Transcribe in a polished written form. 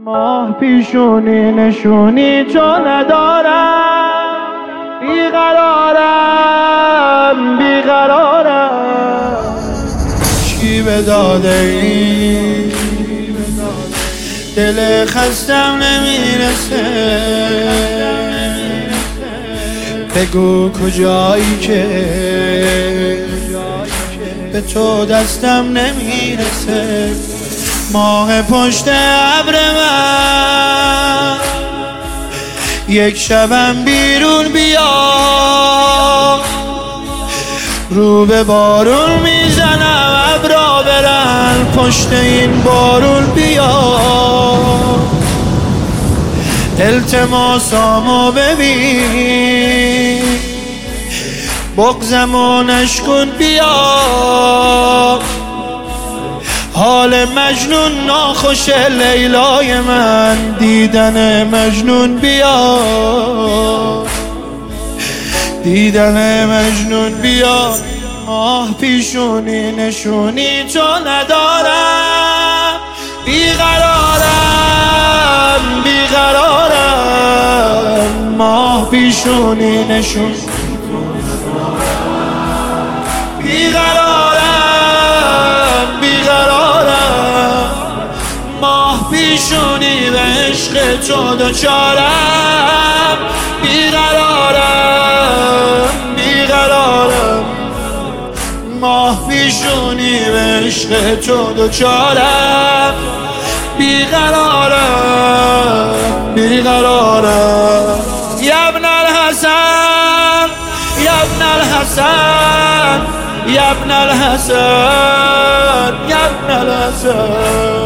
ماه پیشونی نشونی تو ندارم، بیقرارم چی به داده ای، دل خستم نمیرسه، بگو کجایی که به تو دستم نمیرسه. ماه پشت ابر من یک شبم بیرون بیا، رو به بارون میزنم ابرا برن پشت این بارون بیا. التماسامو ببین بغضمو نشکن بیا، حال مجنون ناخوشه لیلای من، دیدن مجنون بیا، دیدن مجنون بیا. ماه پیشونی نشونی تو ندارم، بیقرارم ماه پیشونی نشونی بیقرارم ماه پیشونی به عشق تو دوچارم، بیقرارم ماه پیشونی به عشق تو دوچارم، بیقرارم یا ابن الحسن یا ابن الحسن یا ابن الحسن یا ابن الحسن.